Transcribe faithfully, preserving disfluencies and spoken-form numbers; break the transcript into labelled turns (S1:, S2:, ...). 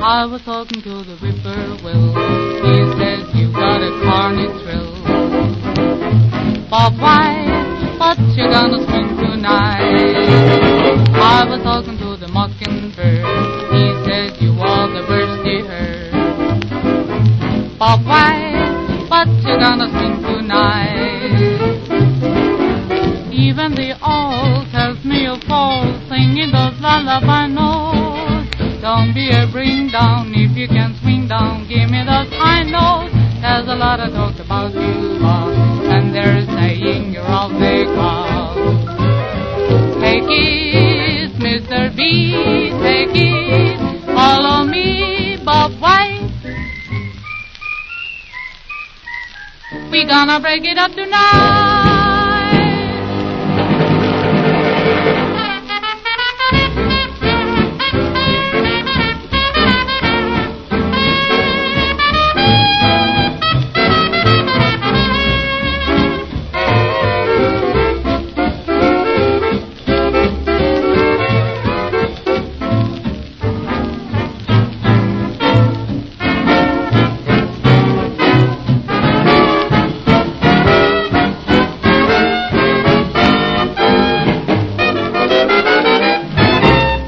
S1: I was talking to the whippoorwill. He says you got a carny thrill. Bob White, what you gonna swing tonight? I was talking to the mockingbird. He says you are the birds they heard. Bob White, what you gonna swing tonight? Even the owl tells me a fall, singing those lullaby notes. Don't be a bring down if you can swing down. Give me those high notes. There's a lot of talk about you, Bob, and they're saying you're all fake, Bob. Take it, Mister B, take it. Follow me, Bob White. We gonna break it up tonight.